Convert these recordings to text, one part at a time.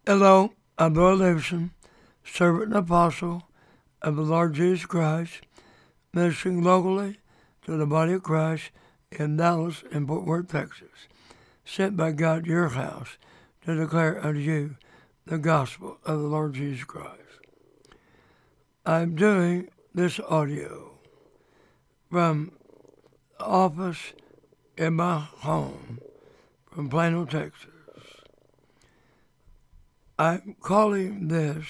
Hello, I'm Bill Davidson, servant and apostle of the Lord Jesus Christ, ministering locally to the body of Christ in Dallas and Fort Worth, Texas, sent by God to your house to declare unto you the gospel of the Lord Jesus Christ. I'm doing this audio from the office in my home from Plano, Texas. I'm calling this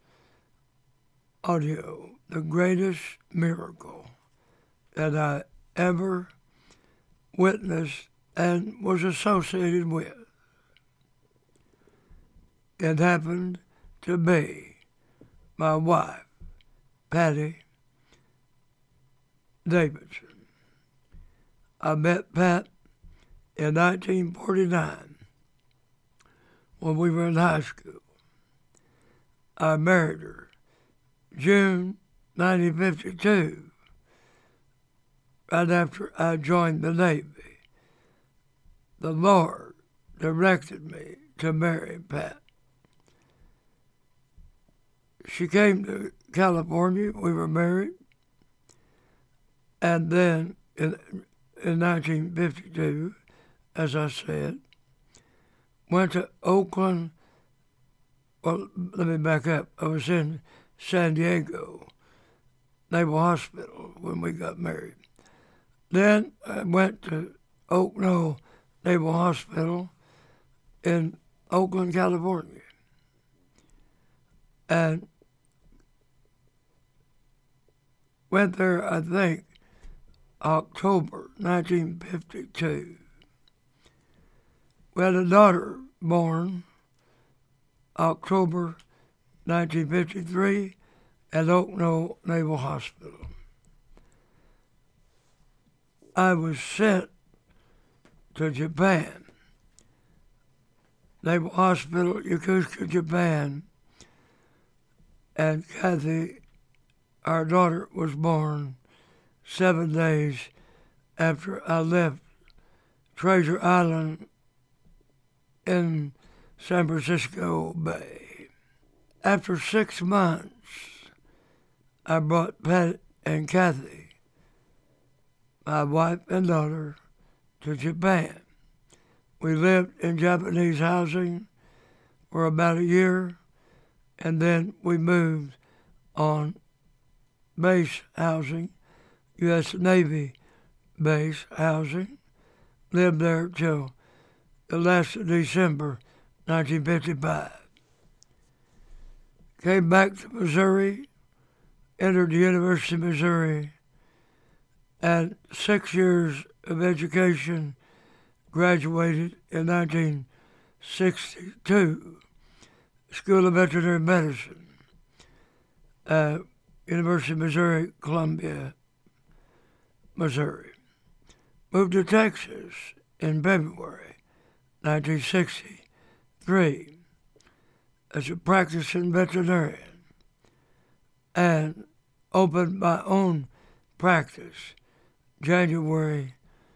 audio the greatest miracle that I ever witnessed and was associated with. It happened to be my wife, Patty Davidson. I met Pat in 1949 when we were in high school. I married her June 1952, right after I joined the Navy. The Lord directed me to marry Pat. She came to California, we were married, and then in 1952, as I said, went to Oakland. Well, let me back up. I was in San Diego Naval Hospital when we got married. Then I went to Oak Knoll Naval Hospital in Oakland, California. And went there, I think, October 1952. We had a daughter born October 1953 at Oak Knoll Naval Hospital. I was sent to Japan, Naval Hospital, Yokosuka, Japan, and Kathy, our daughter, was born 7 days after I left Treasure Island in San Francisco Bay. After 6 months, I brought Pat and Kathy, my wife and daughter, to Japan. We lived in Japanese housing for about a year, and then we moved on base housing, U.S. Navy base housing, lived there till the last of December 1955. Came back to Missouri, entered the University of Missouri, and 6 years of education, graduated in 1962, School of Veterinary Medicine, University of Missouri, Columbia, Missouri. Moved to Texas in February 1963 as a practicing veterinarian and opened my own practice January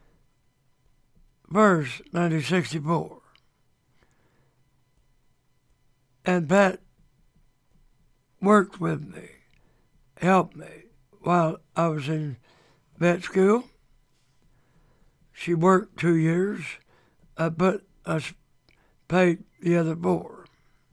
1st, 1964. And Pat worked with me, helped me while I was in vet school. She worked 2 years, but I paid the other 4.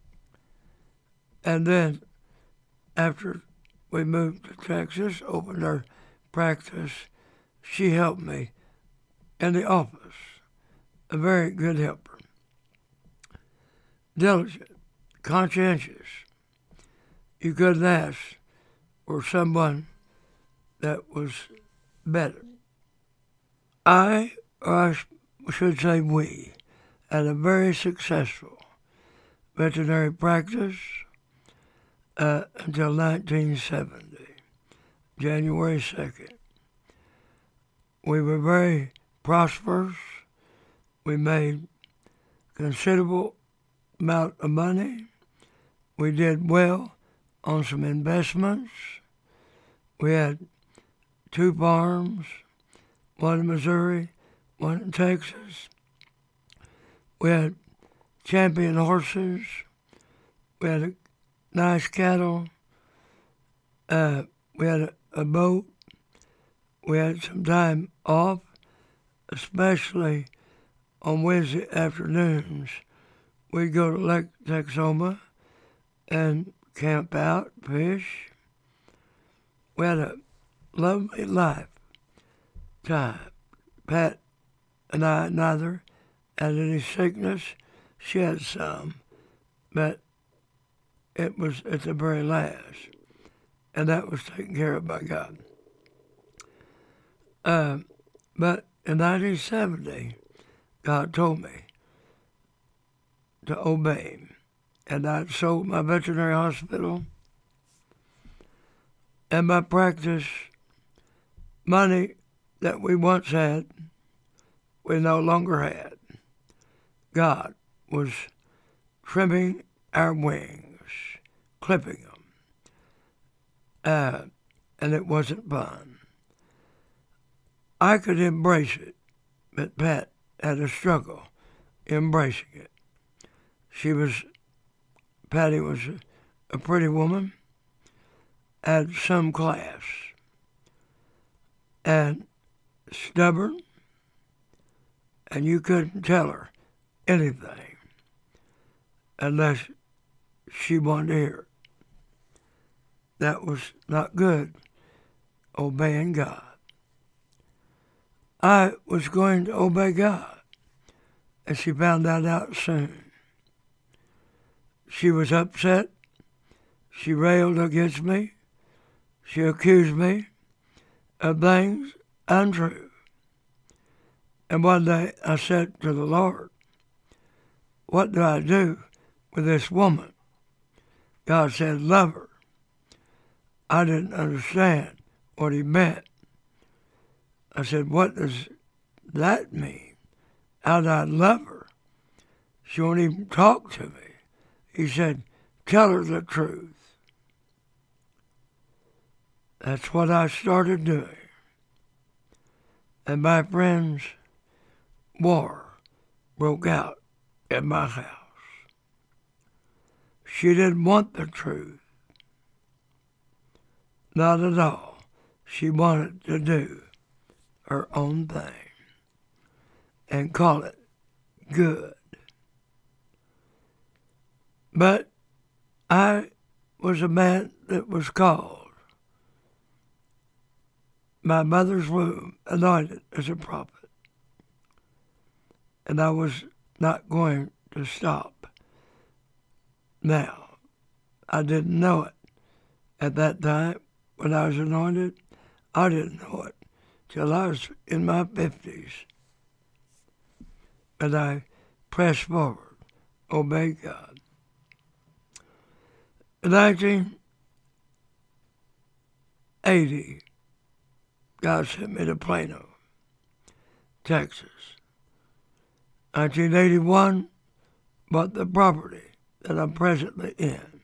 And then after we moved to Texas, opened our practice, she helped me in the office. A very good helper. Diligent, conscientious. You couldn't ask for someone that was better. I should say we, had a very successful veterinary practice until 1970, January 2nd. We were very prosperous. We made considerable amount of money. We did well on some investments. We had 2 farms, one in Missouri, one in Texas. We had champion horses. We had a nice cattle. We had a boat. We had some time off, especially on Wednesday afternoons. We'd go to Lake Texoma and camp out, fish. We had a lovely life time. Pat and I neither had any sickness. She had some, but it was at the very last, and that was taken care of by God. But in 1970, God told me to obey Him, and I sold my veterinary hospital and my practice. Money that we once had, we no longer had. God was trimming our wings, clipping them, and it wasn't fun. I could embrace it, but Pat had a struggle embracing it. Patty was a pretty woman, had some class, and stubborn, and you couldn't tell her anything unless she wanted to hear it. That was not good, obeying God. I was going to obey God, and she found that out soon. She was upset. She railed against me. She accused me of things untrue. And one day I said to the Lord, what do I do with this woman? God said, love her. I didn't understand what He meant. I said, what does that mean? How do I love her? She won't even talk to me. He said, tell her the truth. That's what I started doing. And my friends, war broke out in my house. She didn't want the truth. Not at all. She wanted to do her own thing and call it good. But I was a man that was called. My mother's womb anointed as a prophet. And I was not going to stop. Now, I didn't know it at that time when I was anointed. I didn't know it till I was in my 50s. But I pressed forward, obeyed God. In 1980, God sent me to Plano, Texas. 1981, bought the property that I'm presently in.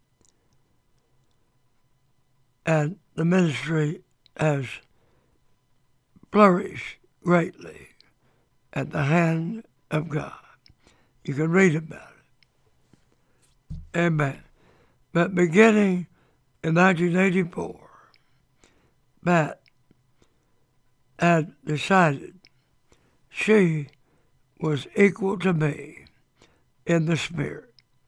And the ministry has flourished greatly at the hand of God. You can read about it. Amen. But beginning in 1984, Pat had decided she was equal to me in the spirit.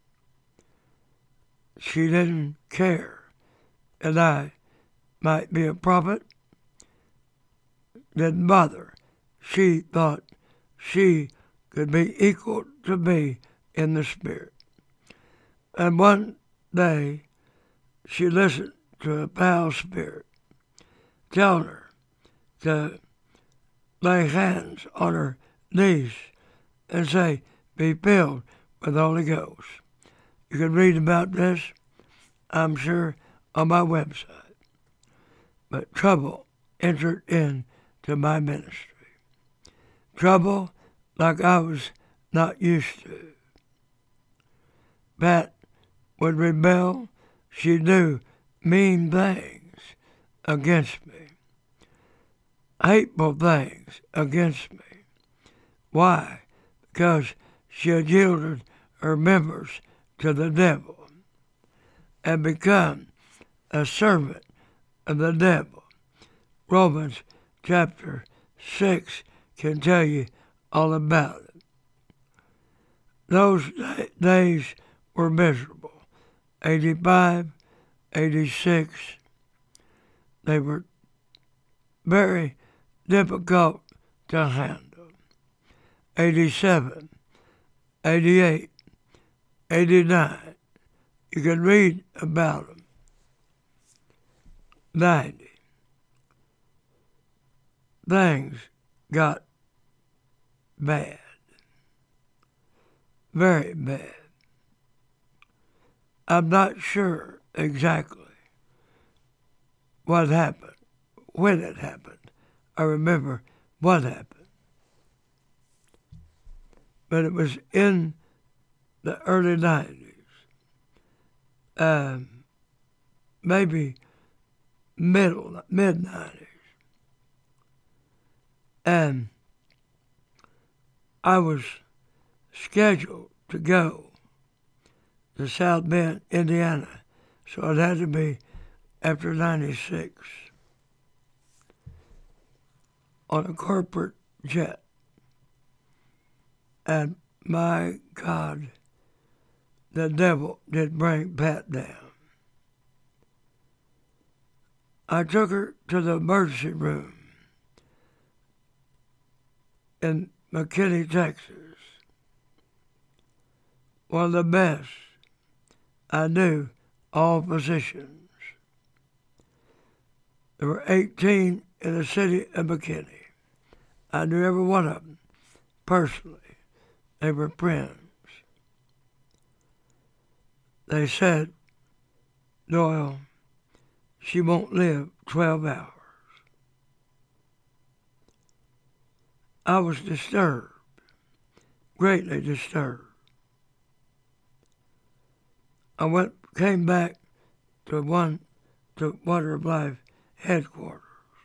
She didn't care that I might be a prophet. Didn't bother. She thought she could be equal to me in the spirit. And one day, she listened to a foul spirit telling her to lay hands on her knees and say, be filled with the Holy Ghost. You can read about this, I'm sure, on my website. But trouble entered into my ministry. Trouble like I was not used to. Pat would rebel. She'd do mean things against me. Hateful things against me. Why? Because she had yielded her members to the devil. and become a servant of the devil. Romans chapter 6 can tell you all about it. Those days were miserable. 85, 86, they were very difficult to handle. 87, 88, 89, you can read about them. 90, things got bad, very bad. I'm not sure exactly what happened, when it happened. I remember what happened. But it was in the early 90s, maybe mid-90s. And I was scheduled to go to South Bend, Indiana, so it had to be after 96 on a corporate jet. And my God, the devil did bring Pat down. I took her to the emergency room in McKinney, Texas. One of the best. I knew all physicians. There were 18 in the city of McKinney. I knew every one of them personally. They were friends. They said, Doyle, she won't live 12 hours. I was disturbed, greatly disturbed. I came back to Water of Life headquarters.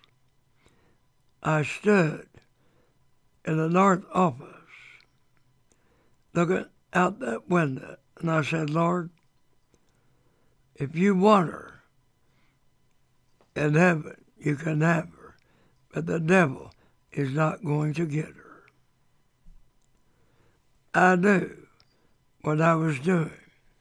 I stood in the north office looking out that window, and I said, Lord, if you want her in heaven, you can have her, but the devil is not going to get her. I knew what I was doing.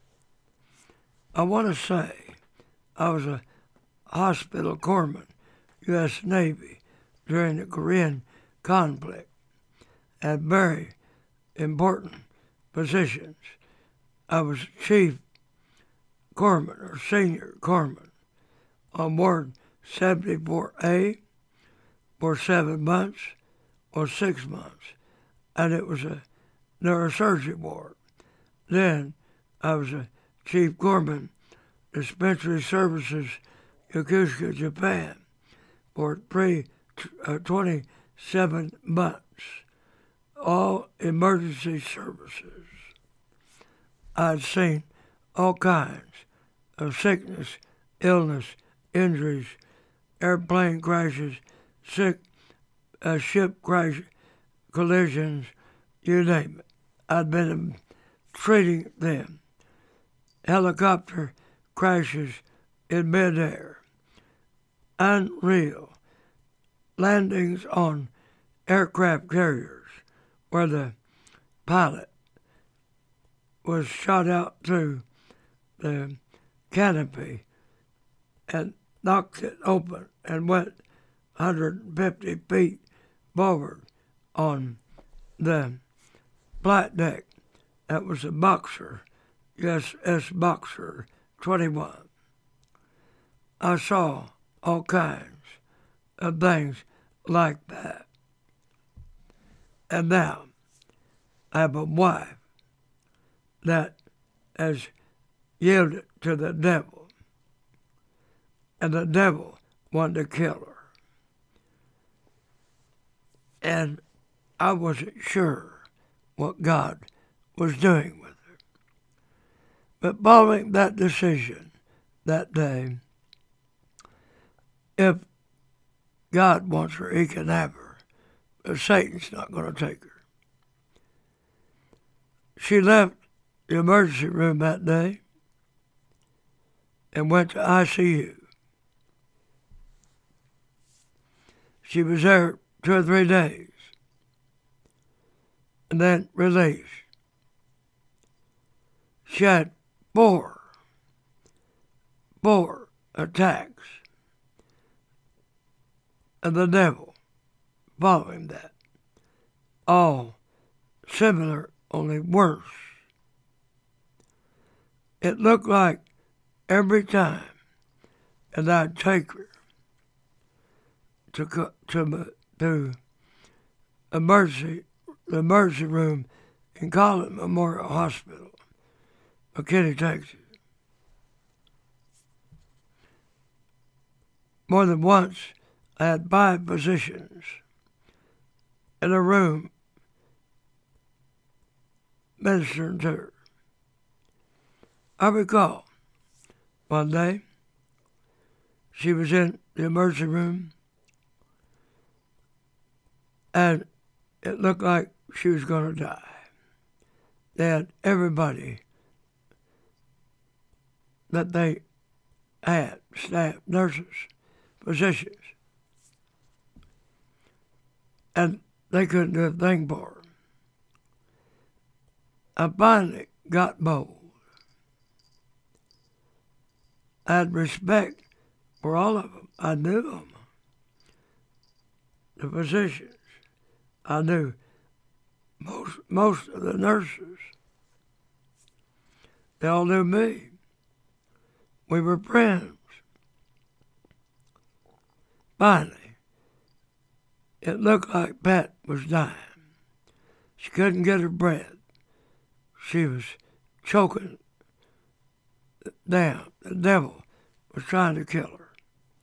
I want to say I was a hospital corpsman, U.S. Navy, during the Korean conflict, had very important positions. I was chief corpsman or senior corpsman on Ward 74A for 7 months or 6 months, and it was a neurosurgery ward. Then I was a chief corpsman, dispensary services, Yokosuka, Japan, for 27 months, all emergency services. I'd seen all kinds of sickness, illness, injuries, airplane crashes, ship crash, collisions, you name it. I'd been treating them. Helicopter crashes in midair. Unreal. Landings on aircraft carriers where the pilot was shot out through the canopy and knocked it open and went 150 feet forward on the flight deck. That was a Boxer, USS Boxer 21. I saw all kinds of things like that. And now I have a wife that has yielded to the devil, and the devil wanted to kill her. And I wasn't sure what God was doing with her. But following that decision that day, if God wants her, he can have her, but Satan's not going to take her. She left the emergency room that day, and went to ICU. She was there 2 or 3 days and then released. She had four attacks of the devil following that. All similar, only worse. It looked like every time, and I'd take her to the emergency room in Collin Memorial Hospital, McKinney, Texas. More than once, I had 5 physicians in a room ministering to her. I recall one day she was in the emergency room and it looked like she was going to die. They had everybody that they had, staff, nurses, physicians, and they couldn't do a thing for her. I finally got bold. I had respect for all of them. I knew them. The physicians. I knew most of the nurses. They all knew me. We were friends. Finally, it looked like Pat was dying. She couldn't get her breath. She was choking down. The devil was trying to kill her.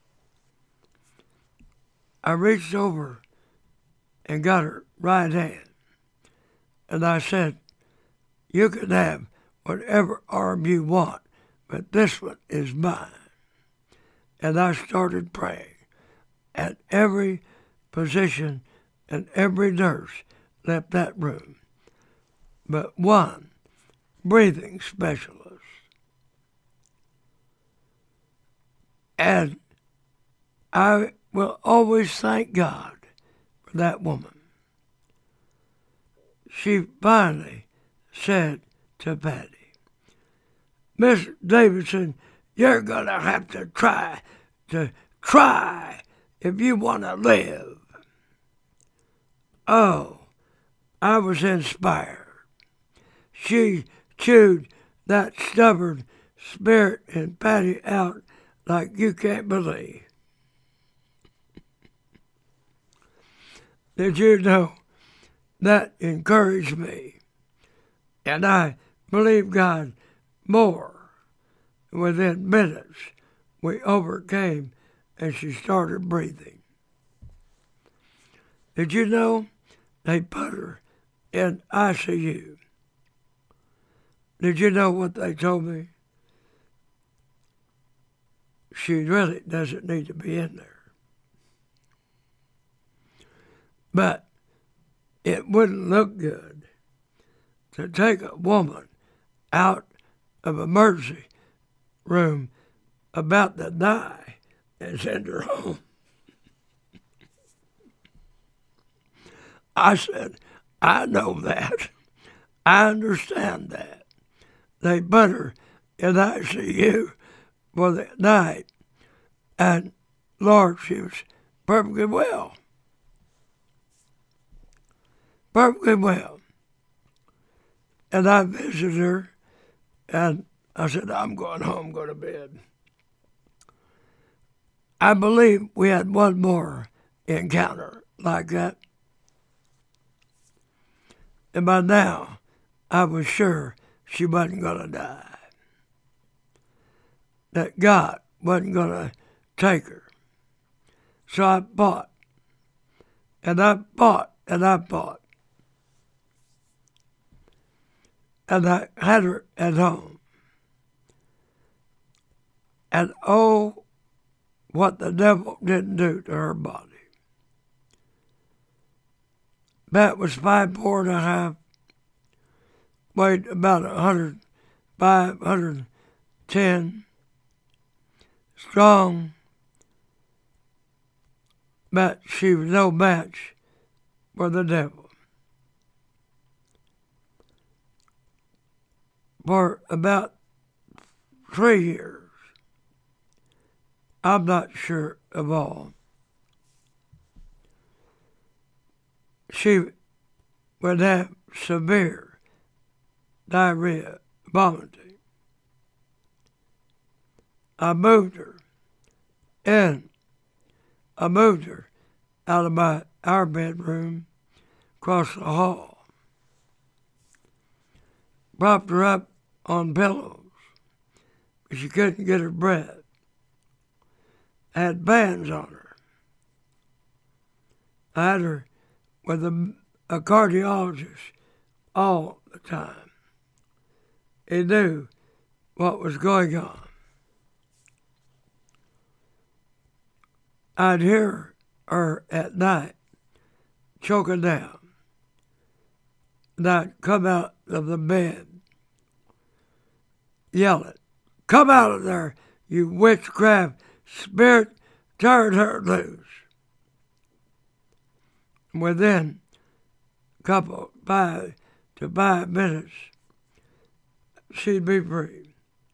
I reached over and got her right hand, and I said, "You can have whatever arm you want, but this one is mine." And I started praying, and every physician and every nurse left that room, but one breathing specialist. And I will always thank God for that woman. She finally said to Patty, "Miss Davidson, you're going to have to try if you want to live." Oh, I was inspired. She chewed that stubborn spirit in Patty out like you can't believe. Did you know that encouraged me? And I believe God more. Within minutes, we overcame and she started breathing. Did you know they put her in ICU? Did you know what they told me? She really doesn't need to be in there. But it wouldn't look good to take a woman out of emergency room about to die and send her home. I said, "I know that. I understand that." They put her in ICU for the night, and Lord, she was perfectly well. Perfectly well. And I visited her, and I said, "I'm going home, go to bed." I believe we had one more encounter like that. And by now, I was sure she wasn't going to die. That God wasn't going to take her. So I fought, and I fought, and I fought. And I had her at home. And oh, what the devil didn't do to her body. Pat was 5'4.5", weighed about 105, 110. strong, but she was no match for the devil. For about 3 years, I'm not sure of all, she would have severe diarrhea, vomiting. I moved her out of our bedroom across the hall, propped her up on pillows, but she couldn't get her breath. I had bands on her. I had her with a cardiologist all the time. He knew what was going on. I'd hear her at night choking down, and I'd come out of the bed yelling, "Come out of there, you witchcraft spirit, turn her loose." And within a couple, 5 to 5 minutes, she'd be free.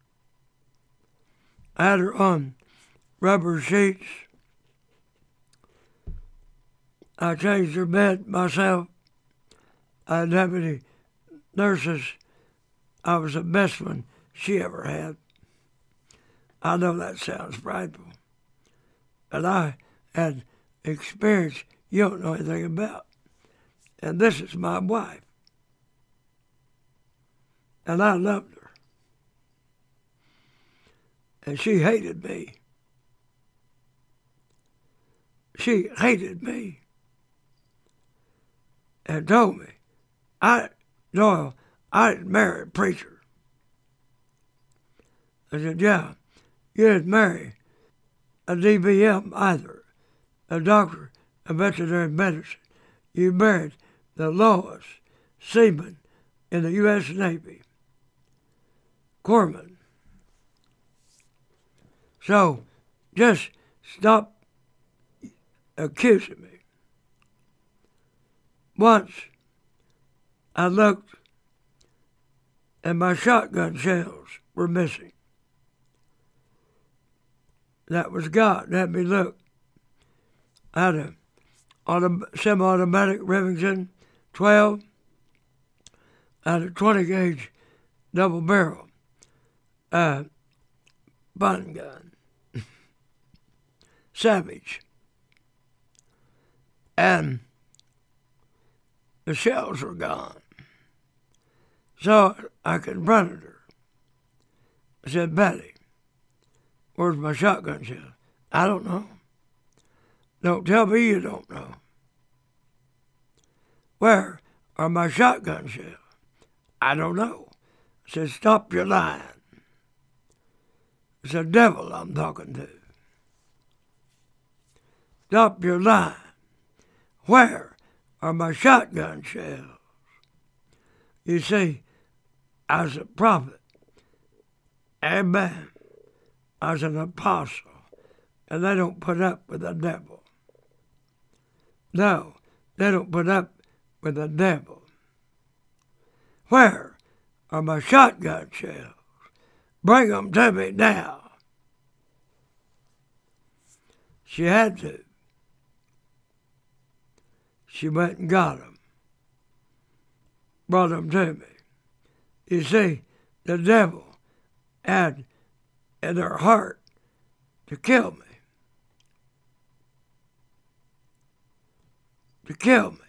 I had her on rubber sheets. I changed her bed myself. I didn't have any nurses. I was the best one she ever had. I know that sounds prideful, but I had experience you don't know anything about. And this is my wife. And I loved her. And she hated me. She hated me. And told me, Doyle, I didn't marry a preacher. I said, yeah, you didn't marry a DBM either, a doctor of veterinary medicine. You married the lowest seaman in the U.S. Navy, corpsman. So just stop accusing me. Once I looked and my shotgun shells were missing. That was God. Let me look. I had a semi-automatic Remington 12. I had a 20 gauge double barrel button gun. Savage. And the shells were gone. So I confronted her. I said, Betty, where's my shotgun shell? I don't know. Don't tell me you don't know. Where are my shotgun shells? I don't know. I said, stop your lying. It's the devil I'm talking to. Stop your lying. Where are my shotgun shells? You see, I was a prophet. Amen. I was an apostle. And they don't put up with the devil. No, they don't put up with the devil. Where are my shotgun shells? Bring them to me now. She had to. She went and got them. Brought them to me. You see, the devil had in her heart to kill me. To kill me.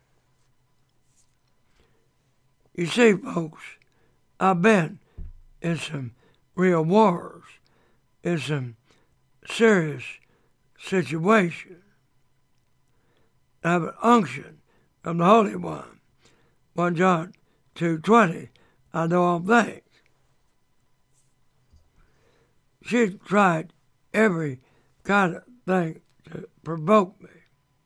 You see, folks, I've been in some real wars, in some serious situations. I have an unction from the Holy One. 1 John 2:20, I know all things. She tried every kind of thing to provoke me.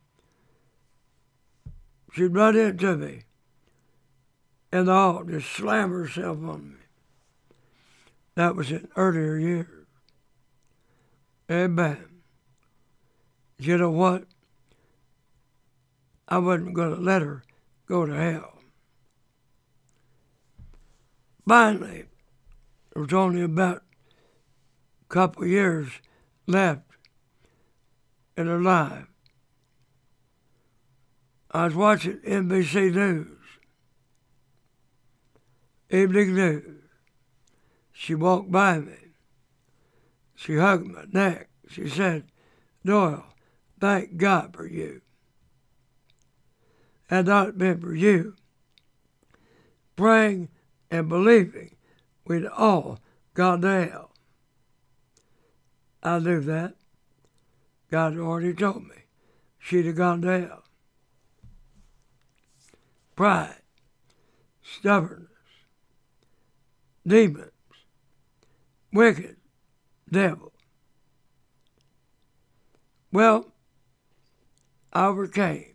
She'd run into me in the hall, just slam herself on me. That was in earlier years. Amen. You know what? I wasn't going to let her go to hell. Finally, there was only about a couple years left in her life. I was watching NBC News, evening news. She walked by me. She hugged my neck. She said, "Doyle, thank God for you. Had not been for you, praying and believing, we'd all gone to hell." I knew that. God had already told me she'd have gone to hell. Pride, stubbornness, demons, wicked, devil. Well, I overcame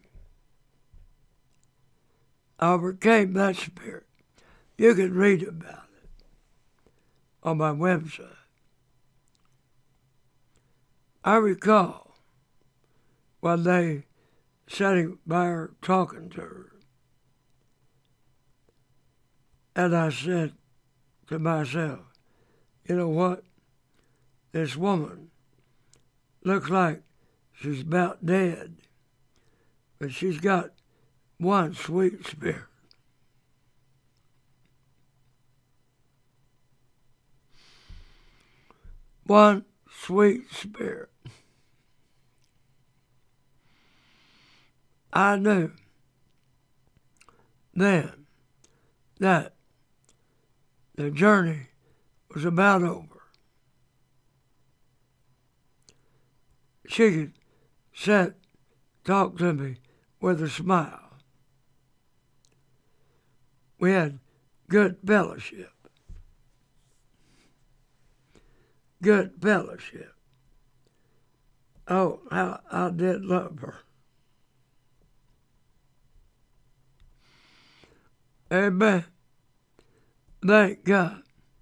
that spirit. You can read about it on my website. I recall one day sitting by her talking to her, and I said to myself, you know what? This woman looks like she's about dead, but she's got one sweet spirit. One sweet spirit. I knew then that the journey was about over. She could sit, talk to me with a smile. We had good fellowship. Good fellowship. Oh, how I did love her. Amen. Thank God.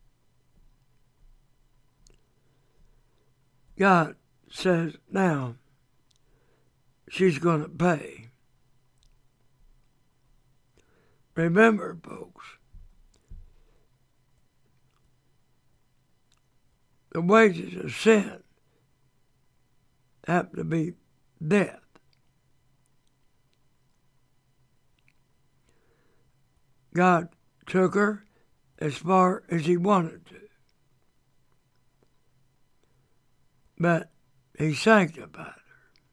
God says now she's going to pay. Remember, folks, the wages of sin have to be death. God took her as far as he wanted to, but he sanctified her.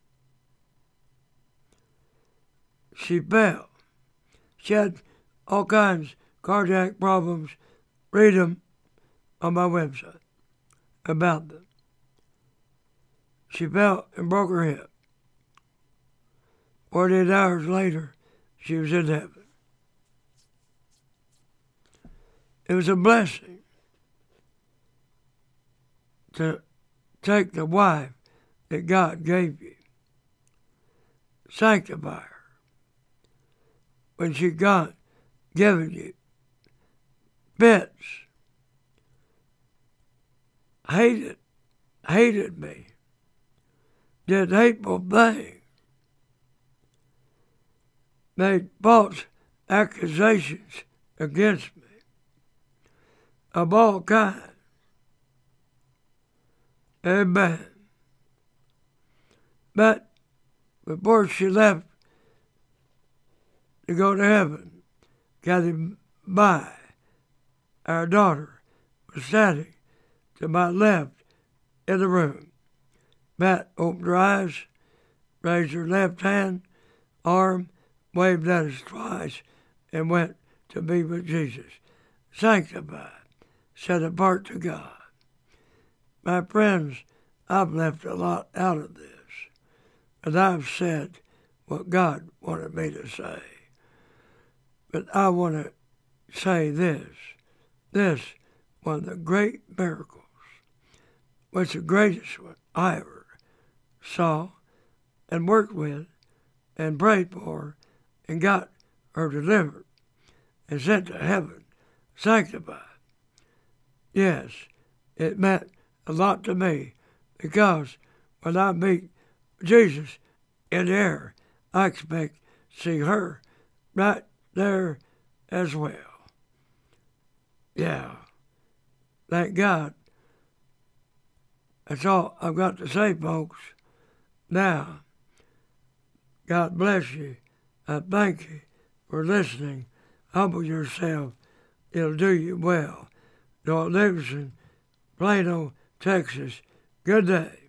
She fell. She had all kinds of cardiac problems. Read them on my website about them. She fell and broke her hip. 48 hours later, she was in heaven. It was a blessing to take the wife that God gave you, sanctify her. When she got given you fits, hated me, did hateful things, made false accusations against me of all kinds. Amen. But before she left to go to heaven, Kathy By, our daughter, was standing to my left in the room. Matt opened her eyes, raised her left hand, arm, waved at us twice, and went to be with Jesus. Sanctified, set apart to God. My friends, I've left a lot out of this, and I've said what God wanted me to say. But I want to say this, one of the great miracles, was the greatest one I ever saw and worked with and prayed for and got her delivered and sent to heaven, sanctified. Yes, it meant a lot to me because when I meet Jesus in the air, I expect to see her right there as well. Yeah. Thank God. That's all I've got to say, folks. Now, God bless you. I thank you for listening. Humble yourself. It'll do you well. Joel Nicholson, Plano, Texas. Good day.